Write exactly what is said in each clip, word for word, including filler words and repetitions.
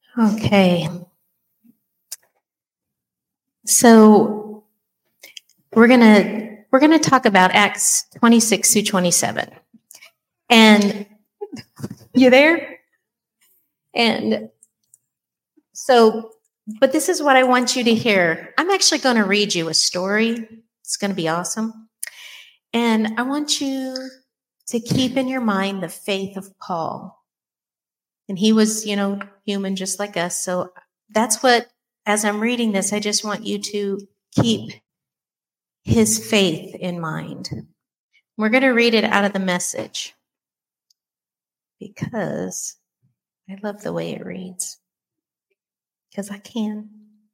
Okay. So we're gonna we're gonna talk about Acts twenty-six through twenty-seven. And you there? And so, but this is what I want you to hear. I'm actually going to read you a story. It's going to be awesome. And I want you to keep in your mind the faith of Paul. And he was, you know, human just like us. So that's what, as I'm reading this, I just want you to keep his faith in mind. We're going to read it out of the Message because I love the way it reads. Because I can.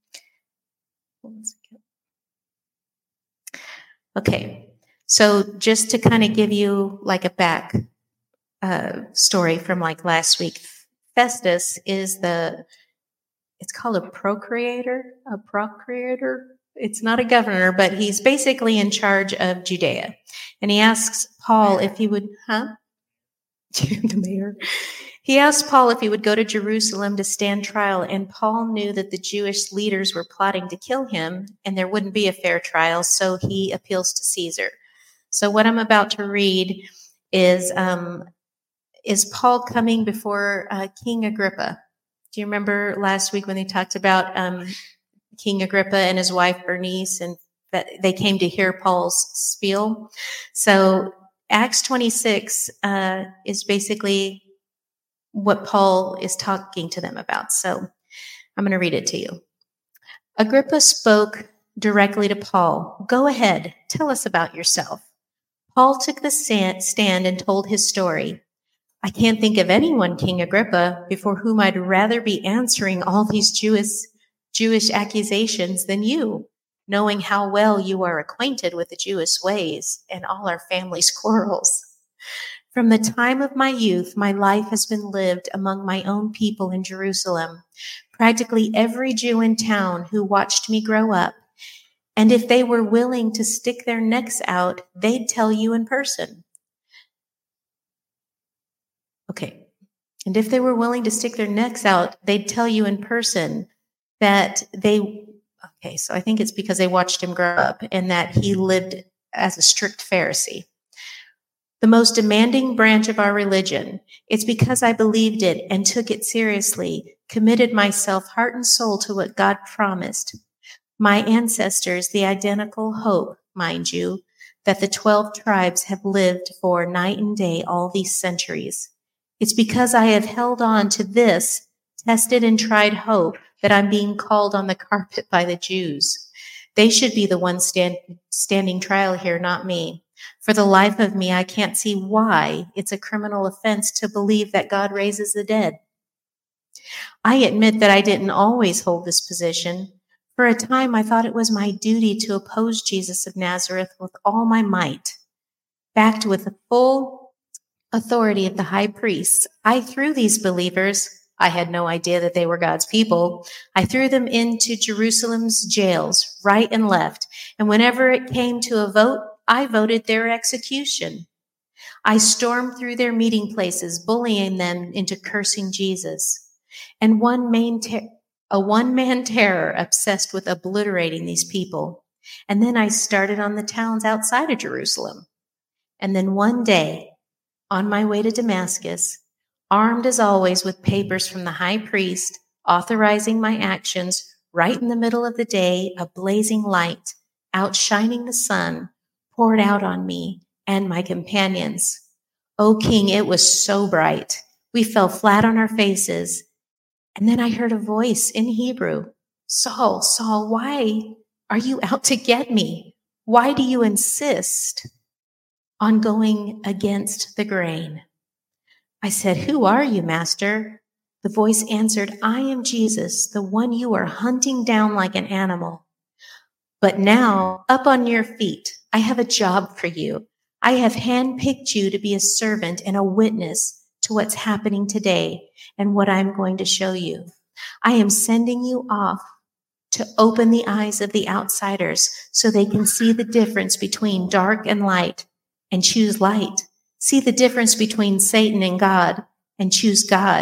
Okay, so just to kind of give you like a back uh, story from like last week, Festus is the, it's called a procreator, a procreator. It's not a governor, but he's basically in charge of Judea. And he asks Paul if he would, huh? The mayor. He asked Paul if he would go to Jerusalem to stand trial, and Paul knew that the Jewish leaders were plotting to kill him, and there wouldn't be a fair trial, so he appeals to Caesar. So what I'm about to read is um, is Paul coming before uh, King Agrippa. Do you remember last week when they talked about um, King Agrippa and his wife Bernice, and that they came to hear Paul's spiel? So Acts twenty-six uh, is basically what Paul is talking to them about. So I'm going to read it to you. Agrippa spoke directly to Paul. Go ahead, tell us about yourself. Paul took the stand and told his story. I can't think of anyone, King Agrippa, before whom I'd rather be answering all these Jewish, Jewish accusations than you, knowing how well you are acquainted with the Jewish ways and all our family's quarrels. From the time of my youth, my life has been lived among my own people in Jerusalem, practically every Jew in town who watched me grow up. And if they were willing to stick their necks out, they'd tell you in person. Okay. And if they were willing to stick their necks out, they'd tell you in person that they, okay, so I think it's because they watched him grow up and that he lived as a strict Pharisee. The most demanding branch of our religion. It's because I believed it and took it seriously, committed myself heart and soul to what God promised. My ancestors, the identical hope, mind you, that the twelve tribes have lived for night and day all these centuries. It's because I have held on to this tested and tried hope that I'm being called on the carpet by the Jews. They should be the ones stand, standing trial here, not me. For the life of me, I can't see why it's a criminal offense to believe that God raises the dead. I admit that I didn't always hold this position. For a time, I thought it was my duty to oppose Jesus of Nazareth with all my might. Backed with the full authority of the high priests, I threw these believers, I had no idea that they were God's people, I threw them into Jerusalem's jails, right and left. And whenever it came to a vote, I voted their execution. I stormed through their meeting places, bullying them into cursing Jesus. And one main ter- a one-man terror obsessed with obliterating these people. And then I started on the towns outside of Jerusalem. And then one day, on my way to Damascus, armed as always with papers from the high priest, authorizing my actions, right in the middle of the day, a blazing light, outshining the sun, poured out on me and my companions. O King, it was so bright. We fell flat on our faces. And then I heard a voice in Hebrew. Saul, Saul, why are you out to get me? Why do you insist on going against the grain? I said, who are you, Master? The voice answered, I am Jesus, the one you are hunting down like an animal. But now, up on your feet, I have a job for you. I have handpicked you to be a servant and a witness to what's happening today and what I'm going to show you. I am sending you off to open the eyes of the outsiders so they can see the difference between dark and light and choose light. See the difference between Satan and God and choose God.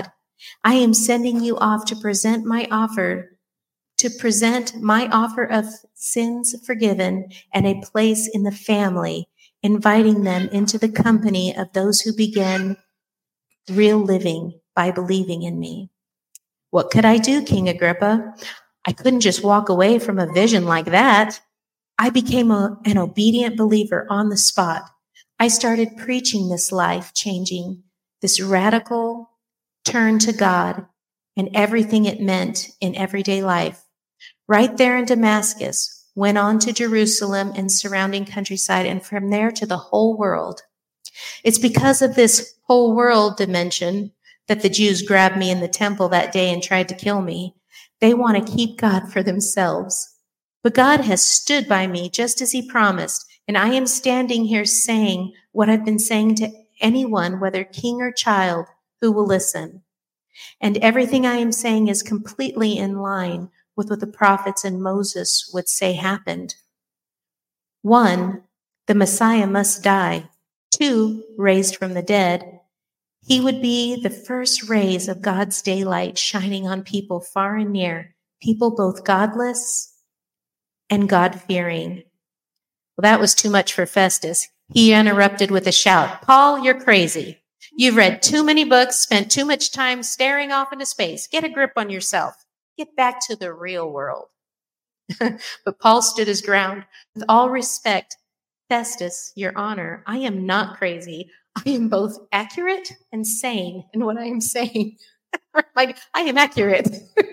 I am sending you off to present my offer, to present my offer of sins forgiven and a place in the family, inviting them into the company of those who began real living by believing in me. What could I do, King Agrippa? I couldn't just walk away from a vision like that. I became a, an obedient believer on the spot. I started preaching this life changing, this radical turn to God and everything it meant in everyday life. Right there in Damascus, went on to Jerusalem and surrounding countryside, and from there to the whole world. It's because of this whole world dimension that the Jews grabbed me in the temple that day and tried to kill me. They want to keep God for themselves. But God has stood by me just as he promised, and I am standing here saying what I've been saying to anyone, whether king or child, who will listen. And everything I am saying is completely in line with what the prophets and Moses would say happened. One, the Messiah must die. Two, raised from the dead. He would be the first rays of God's daylight shining on people far and near, people both godless and God-fearing. Well, that was too much for Festus. He interrupted with a shout, "Paul, you're crazy. You've read too many books, spent too much time staring off into space. Get a grip on yourself. Get back to the real world." But Paul stood his ground. With all respect, Festus, your honor, I am not crazy. I am both accurate and sane in what I am saying. Like, I am accurate.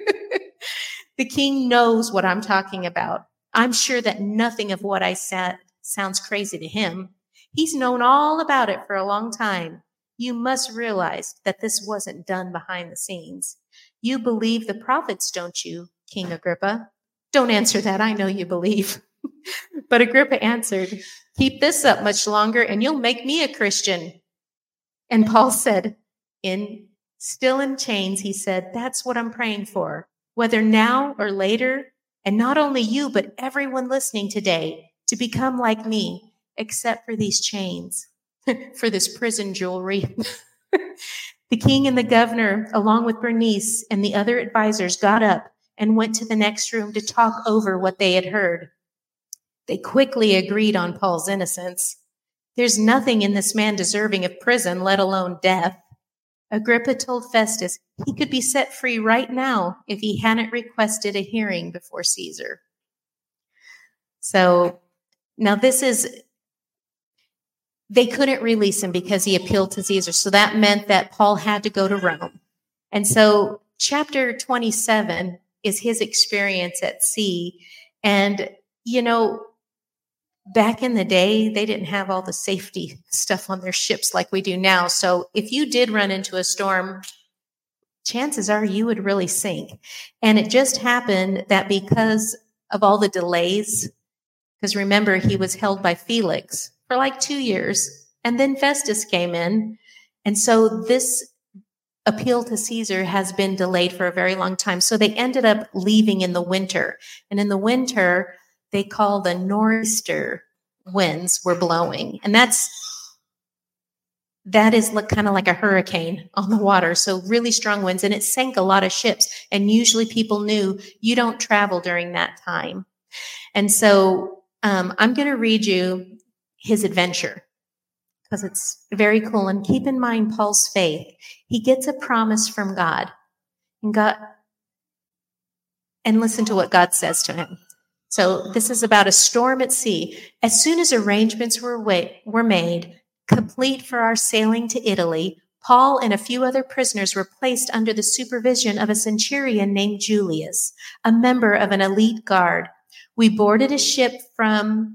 The king knows what I'm talking about. I'm sure that nothing of what I said sounds crazy to him. He's known all about it for a long time. You must realize that this wasn't done behind the scenes. You believe the prophets, don't you, King Agrippa? Don't answer that. I know you believe. But Agrippa answered, "Keep this up much longer and you'll make me a Christian." And Paul said, in still in chains, he said, "That's what I'm praying for, whether now or later, and not only you, but everyone listening today, to become like me, except for these chains, for this prison jewelry." The king and the governor, along with Bernice and the other advisors, got up and went to the next room to talk over what they had heard. They quickly agreed on Paul's innocence. There's nothing in this man deserving of prison, let alone death. Agrippa told Festus he could be set free right now if he hadn't requested a hearing before Caesar. So now this is, they couldn't release him because he appealed to Caesar. So that meant that Paul had to go to Rome. And so chapter twenty-seven is his experience at sea. And, you know, back in the day, they didn't have all the safety stuff on their ships like we do now. So if you did run into a storm, chances are you would really sink. And it just happened that because of all the delays, because remember, he was held by Felix for like two years, and then Festus came in. And so this appeal to Caesar has been delayed for a very long time. So they ended up leaving in the winter. And in the winter, they call the nor'easter winds were blowing. And that's, that is kind of like a hurricane on the water. So really strong winds, and it sank a lot of ships. And usually people knew you don't travel during that time. And so um, I'm going to read you his adventure, because it's very cool. And keep in mind Paul's faith. He gets a promise from God. And God, and listen to what God says to him. So this is about a storm at sea. As soon as arrangements were, wa- were made, complete for our sailing to Italy, Paul and a few other prisoners were placed under the supervision of a centurion named Julius, a member of an elite guard. We boarded a ship from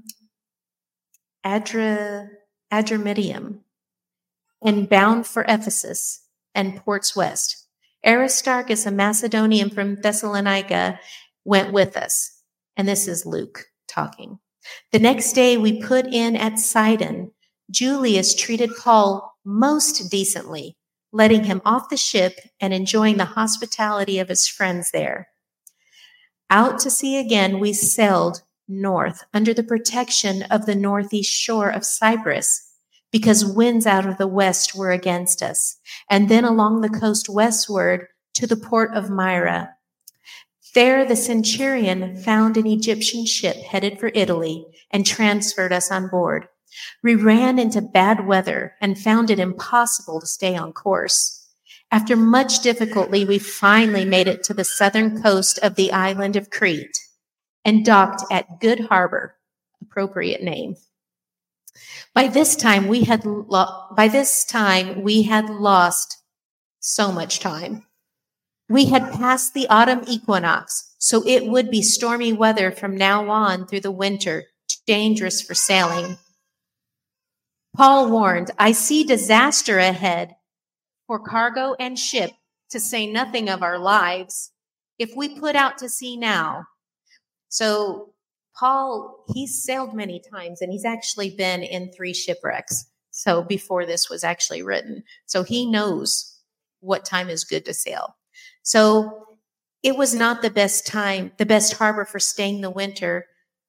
Adra, Adramyttium and bound for Ephesus and ports west. Aristarchus, a Macedonian from Thessalonica, went with us. And this is Luke talking. The next day we put in at Sidon. Julius treated Paul most decently, letting him off the ship and enjoying the hospitality of his friends there. Out to sea again, we sailed north under the protection of the northeast shore of Cyprus. because winds out of the west were against us, and then along the coast westward to the port of Myra. There the centurion found an Egyptian ship headed for Italy and transferred us on board. We ran into bad weather and found it impossible to stay on course. After much difficulty, we finally made it to the southern coast of the island of Crete and docked at Good Harbor, appropriate name. By this time, we had lo- by this time we had lost so much time. We had passed the autumn equinox, so it would be stormy weather from now on through the winter, dangerous for sailing. Paul warned, "I see disaster ahead for cargo and ship, to say nothing of our lives, if we put out to sea now." So Paul, he's sailed many times, and he's actually been in three shipwrecks. So before this was actually written. So he knows what time is good to sail. So it was not the best time, the best harbor for staying the winter.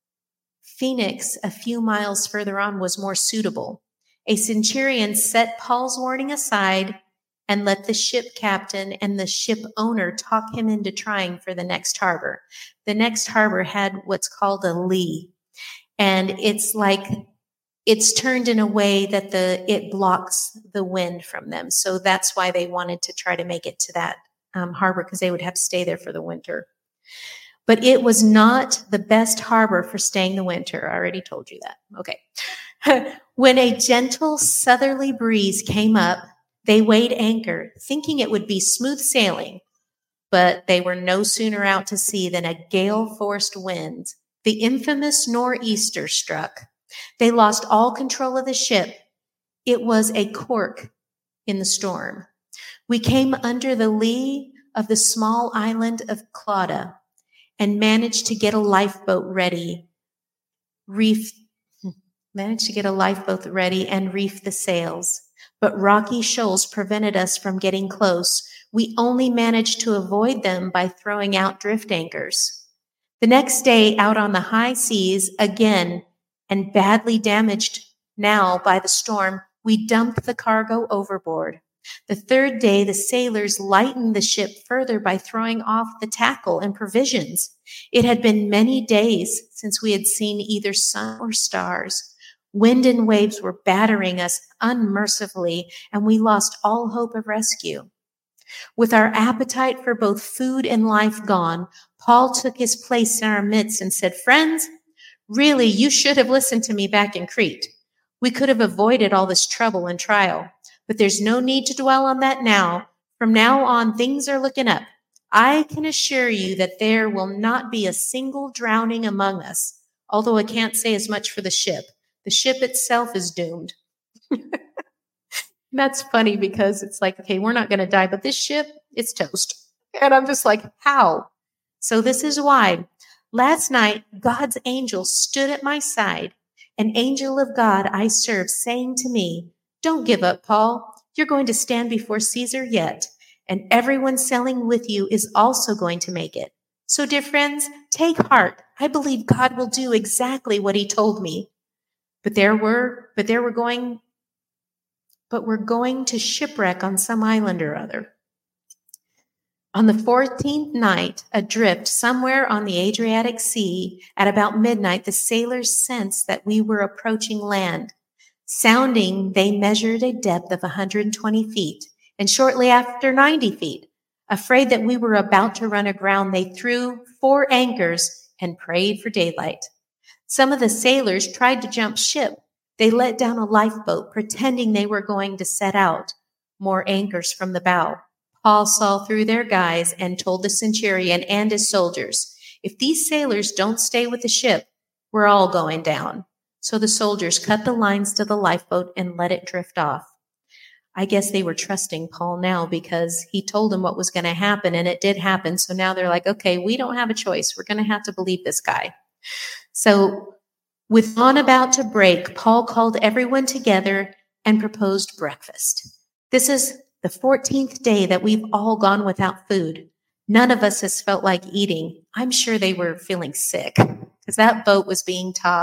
Phoenix, a few miles further on, was more suitable. A centurion set Paul's warning aside and let the ship captain and the ship owner talk him into trying for the next harbor. The next harbor had what's called a lee, and it's like it's turned in a way that the it blocks the wind from them. So that's why they wanted to try to make it to that um, harbor, because they would have to stay there for the winter. But it was not the best harbor for staying the winter. I already told you that. Okay. When a gentle southerly breeze came up, they weighed anchor, thinking it would be smooth sailing, but they were no sooner out to sea than a gale-forced wind, the infamous nor'easter, struck. They lost all control of the ship. It was a cork in the storm. We came under the lee of the small island of Clauda and managed to get a lifeboat ready, reef, managed to get a lifeboat ready and reef the sails. But rocky shoals prevented us from getting close. We only managed to avoid them by throwing out drift anchors. The next day, out on the high seas again, and badly damaged now by the storm, we dumped the cargo overboard. The third day, the sailors lightened the ship further by throwing off the tackle and provisions. It had been many days since we had seen either sun or stars. Wind and waves were battering us unmercifully, and we lost all hope of rescue. With our appetite for both food and life gone, Paul took his place in our midst and said, "Friends, really, you should have listened to me back in Crete. We could have avoided all this trouble and trial, but there's no need to dwell on that now. From now on, things are looking up. I can assure you that there will not be a single drowning among us, although I can't say as much for the ship. The ship itself is doomed." That's funny because it's like, okay, we're not going to die, but this ship, it's toast. And I'm just like, how? So this is why. Last night, God's angel stood at my side, an angel of God I serve, saying to me, "Don't give up, Paul. You're going to stand before Caesar yet, and everyone sailing with you is also going to make it. So, dear friends, take heart. I believe God will do exactly what he told me. But there were, but there were going, but we're going to shipwreck on some island or other." On the fourteenth night, adrift somewhere on the Adriatic Sea, at about midnight, the sailors sensed that we were approaching land. Sounding, they measured a depth of one hundred twenty feet, and shortly after ninety feet. Afraid that we were about to run aground, they threw four anchors and prayed for daylight. Some of the sailors tried to jump ship. They let down a lifeboat, pretending they were going to set out. More anchors from the bow. Paul saw through their guise and told the centurion and his soldiers, "If these sailors don't stay with the ship, we're all going down." So the soldiers cut the lines to the lifeboat and let it drift off. I guess they were trusting Paul now because he told them what was going to happen, and it did happen. So now they're like, okay, we don't have a choice. We're going to have to believe this guy. So with dawn about to break, Paul called everyone together and proposed breakfast. This is the fourteenth day that we've all gone without food. None of us has felt like eating. I'm sure they were feeling sick because that boat was being tossed.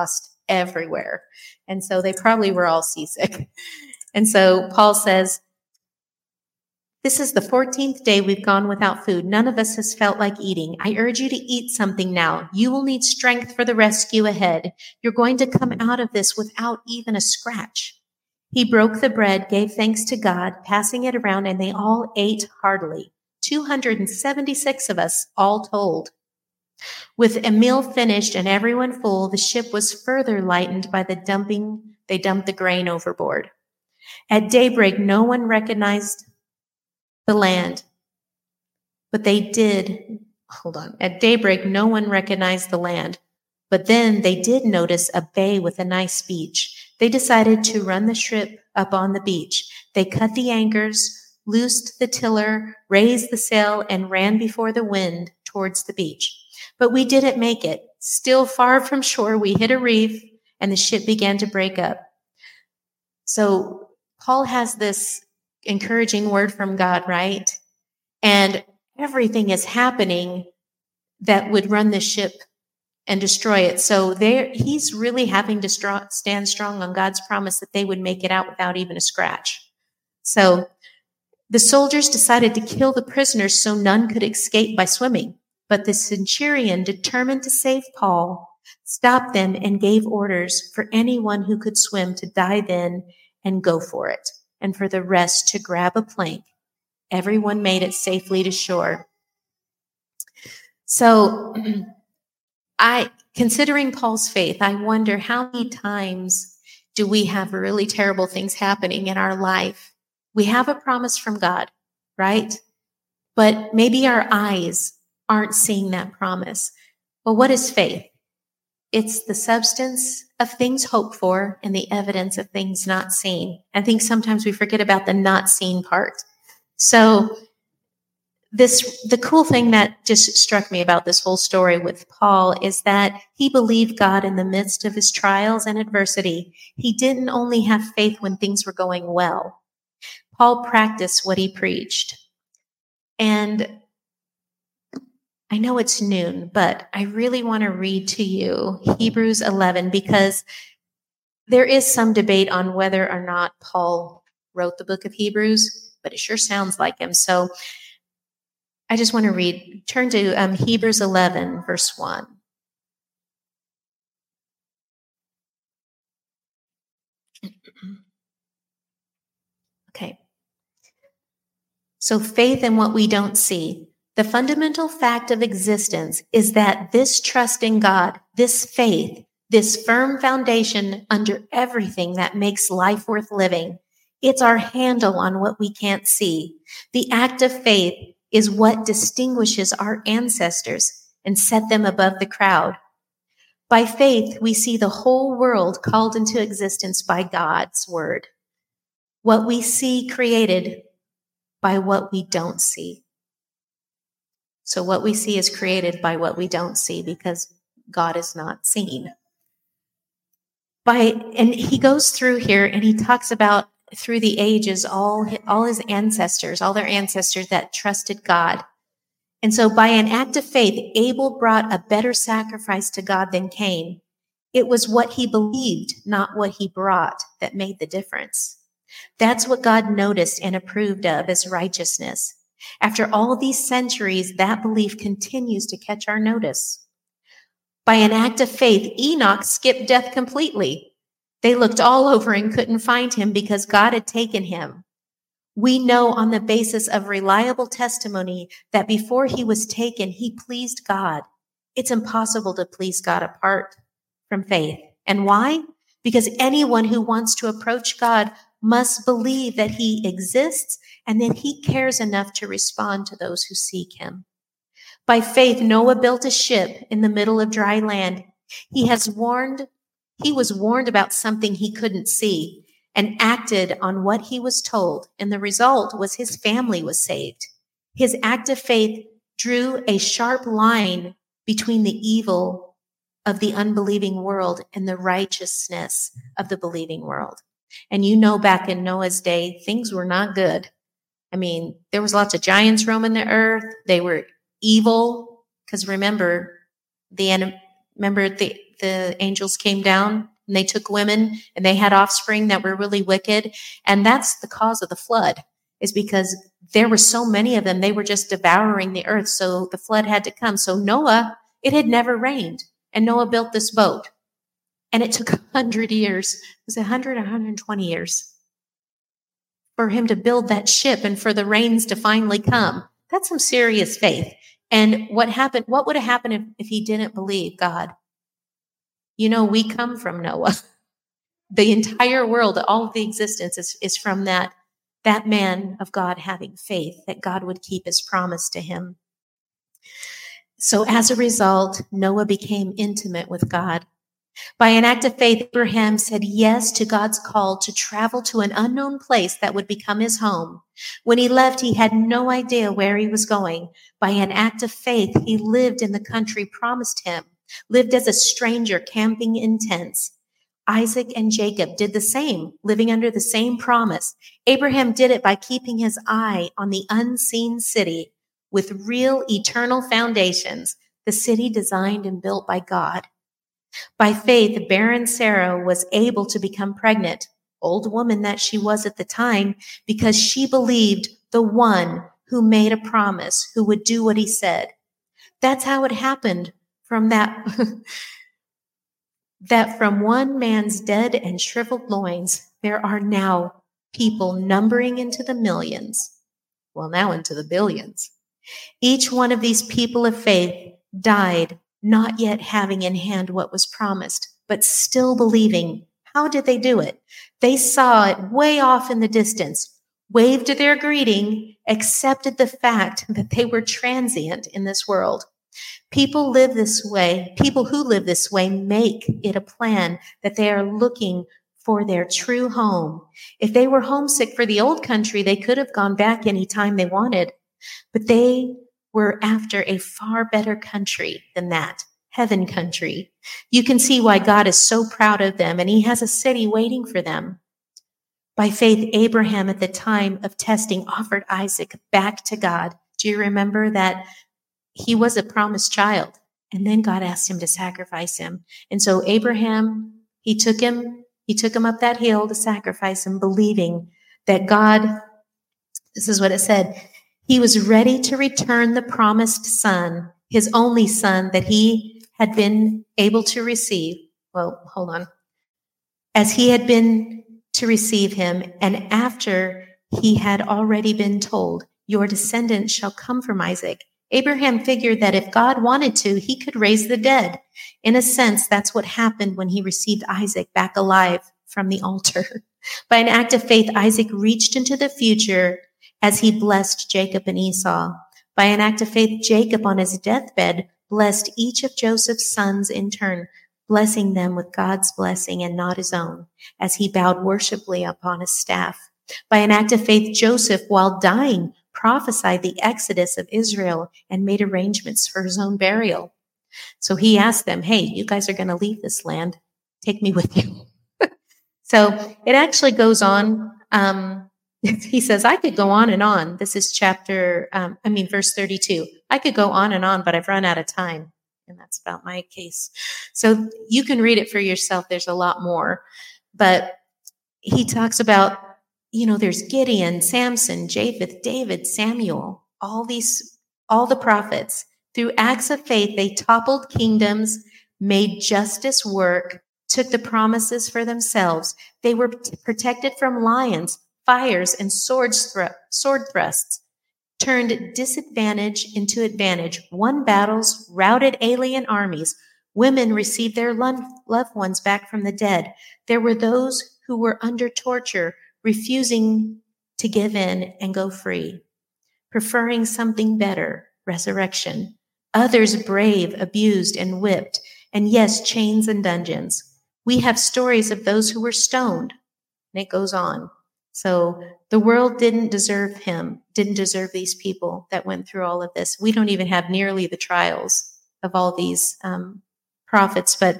everywhere. And so they probably were all seasick. And so Paul says, this is the fourteenth day we've gone without food. None of us has felt like eating. I urge you to eat something now. You will need strength for the rescue ahead. You're going to come out of this without even a scratch. He broke the bread, gave thanks to God, passing it around, and they all ate heartily. two hundred seventy-six of us, all told. With a meal finished and everyone full, the ship was further lightened by the dumping. They dumped the grain overboard. At daybreak, no one recognized the land, but they did. Hold on. At daybreak, no one recognized the land, but then they did notice a bay with a nice beach. They decided to run the ship up on the beach. They cut the anchors, loosed the tiller, raised the sail, and ran before the wind towards the beach. But we didn't make it. Still far from shore, we hit a reef, and the ship began to break up. So Paul has this encouraging word from God, right? And everything is happening that would run the ship and destroy it. So there, he's really having to str- stand strong on God's promise that they would make it out without even a scratch. So the soldiers decided to kill the prisoners so none could escape by swimming. But the centurion, determined to save Paul, stopped them and gave orders for anyone who could swim to dive in and go for it, and for the rest to grab a plank. Everyone made it safely to shore. So I, considering Paul's faith, I wonder how many times do we have really terrible things happening in our life? We have a promise from God, right? But maybe our eyes aren't seeing that promise. Well, what is faith? It's the substance of things hoped for and the evidence of things not seen. I think sometimes we forget about the not seen part. So this, the cool thing that just struck me about this whole story with Paul is that he believed God in the midst of his trials and adversity. He didn't only have faith when things were going well. Paul practiced what he preached. And I know it's noon, but I really want to read to you Hebrews eleven, because there is some debate on whether or not Paul wrote the book of Hebrews, but it sure sounds like him. So I just want to read, turn to um, Hebrews eleven, verse one. Okay. So faith in what we don't see. The fundamental fact of existence is that this trust in God, this faith, this firm foundation under everything that makes life worth living, it's our handle on what we can't see. The act of faith is what distinguishes our ancestors and set them above the crowd. By faith, we see the whole world called into existence by God's word. What we see created by what we don't see. So what we see is created by what we don't see, because God is not seen. By, and he goes through here and he talks about through the ages, all, all his ancestors, all their ancestors that trusted God. And so by an act of faith, Abel brought a better sacrifice to God than Cain. It was what he believed, not what he brought, that made the difference. That's what God noticed and approved of as righteousness. After all these centuries, that belief continues to catch our notice. By an act of faith, Enoch skipped death completely. They looked all over and couldn't find him because God had taken him. We know on the basis of reliable testimony that before he was taken, he pleased God. It's impossible to please God apart from faith. And why? Because anyone who wants to approach God must believe that he exists and that he cares enough to respond to those who seek him. By faith, Noah built a ship in the middle of dry land. He has warned, he was warned about something he couldn't see and acted on what he was told. And the result was his family was saved. His act of faith drew a sharp line between the evil of the unbelieving world and the righteousness of the believing world. And you know, back in Noah's day, things were not good. I mean, there was lots of giants roaming the earth. They were evil, because remember, the remember the, the angels came down and they took women and they had offspring that were really wicked. And that's the cause of the flood, is because there were so many of them. They were just devouring the earth. So the flood had to come. So Noah, it had never rained. And Noah built this boat. And it took one hundred years. It was one hundred, one hundred twenty years for him to build that ship and for the rains to finally come. That's some serious faith. And what happened, what would have happened if, if he didn't believe God? You know, we come from Noah. The entire world, all of the existence is, is from that, that man of God having faith that God would keep his promise to him. So as a result, Noah became intimate with God. By an act of faith, Abraham said yes to God's call to travel to an unknown place that would become his home. When he left, he had no idea where he was going. By an act of faith, he lived in the country promised him, lived as a stranger, camping in tents. Isaac and Jacob did the same, living under the same promise. Abraham did it by keeping his eye on the unseen city with real eternal foundations, the city designed and built by God. By faith, barren Sarah was able to become pregnant, old woman that she was at the time, because she believed the one who made a promise, who would do what he said. That's how it happened from that, that from one man's dead and shriveled loins, there are now people numbering into the millions, well, now into the billions. Each one of these people of faith died not yet having in hand what was promised, but still believing. How did they do it? They saw it way off in the distance, waved their greeting, accepted the fact that they were transient in this world. People live this way. People who live this way make it a plan that they are looking for their true home. If they were homesick for the old country, they could have gone back any time they wanted, but they were after a far better country than that, heaven country. You can see why God is so proud of them, and he has a city waiting for them. By faith, Abraham at the time of testing offered Isaac back to God. Do you remember that he was a promised child, and then God asked him to sacrifice him? And so Abraham, he took him, he took him up that hill to sacrifice him, believing that God, this is what it said, he was ready to return the promised son, his only son that he had been able to receive. Well, hold on. As he had been to receive him, and after he had already been told, your descendants shall come from Isaac. Abraham figured that if God wanted to, he could raise the dead. In a sense, that's what happened when he received Isaac back alive from the altar. By an act of faith, Isaac reached into the future as he blessed Jacob and Esau. By an act of faith, Jacob on his deathbed blessed each of Joseph's sons in turn, blessing them with God's blessing and not his own, as he bowed worshipfully upon his staff. By an act of faith, Joseph, while dying, prophesied the exodus of Israel and made arrangements for his own burial. So he asked them, hey, you guys are going to leave this land. Take me with you. So it actually goes on. Um, He says, I could go on and on. This is chapter, um, I mean, verse thirty-two. I could go on and on, but I've run out of time. And that's about my case. So you can read it for yourself. There's a lot more. But he talks about, you know, there's Gideon, Samson, Japheth, David, Samuel, all these, all the prophets. Through acts of faith, they toppled kingdoms, made justice work, took the promises for themselves. They were protected from lions, fires, and sword, thr- sword thrusts, turned disadvantage into advantage, won battles, routed alien armies. Women received their lo- loved ones back from the dead. There were those who were under torture, refusing to give in and go free, preferring something better, resurrection. Others brave, abused, and whipped, and yes, chains and dungeons. We have stories of those who were stoned, and it goes on. So the world didn't deserve him, didn't deserve these people that went through all of this. We don't even have nearly the trials of all these um, prophets. But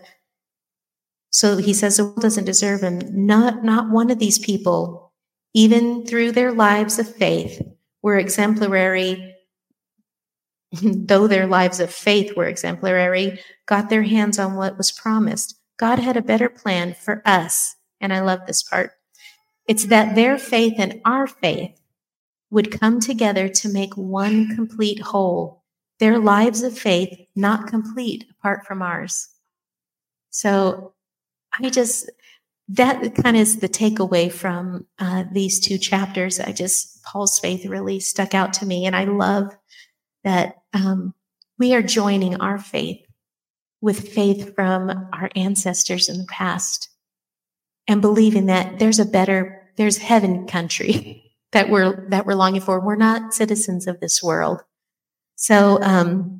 so he says the world doesn't deserve him. Not, not one of these people, even through their lives of faith, were exemplary. Though their lives of faith were exemplary, got their hands on what was promised. God had a better plan for us. And I love this part. It's that their faith and our faith would come together to make one complete whole. Their lives of faith not complete apart from ours. So I just, that kind of is the takeaway from uh, these two chapters. I just, Paul's faith really stuck out to me. And I love that um, we are joining our faith with faith from our ancestors in the past and believing that there's a better, there's heaven country that we're, that we're longing for. We're not citizens of this world. So, um,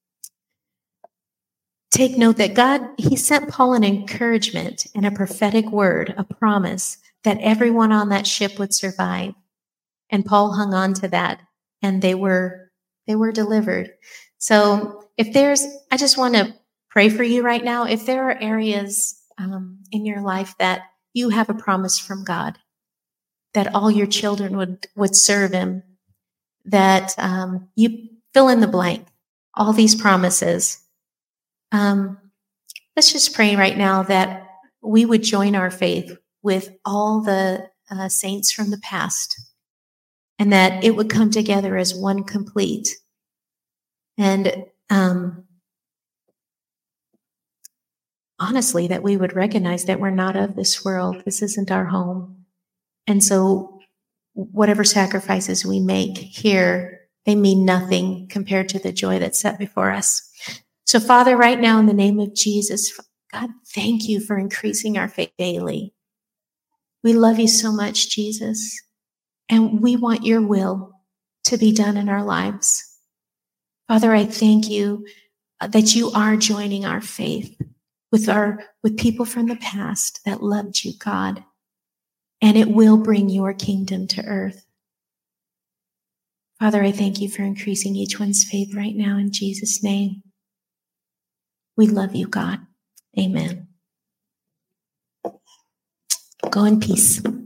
take note that God, he sent Paul an encouragement and a prophetic word, a promise that everyone on that ship would survive. And Paul hung on to that, and they were, they were delivered. So if there's, I just want to pray for you right now. If there are areas um, in your life that you have a promise from God, that all your children would, would serve him, that um, you fill in the blank, all these promises. Um, let's just pray right now that we would join our faith with all the uh, saints from the past, and that it would come together as one complete. And um, honestly, that we would recognize that we're not of this world. This isn't our home. And so whatever sacrifices we make here, they mean nothing compared to the joy that's set before us. So Father, right now in the name of Jesus, God, thank you for increasing our faith daily. We love you so much, Jesus, and we want your will to be done in our lives. Father, I thank you that you are joining our faith with our, with people from the past that loved you, God, and it will bring your kingdom to earth. Father, I thank you for increasing each one's faith right now in Jesus' name. We love you, God. Amen. Go in peace.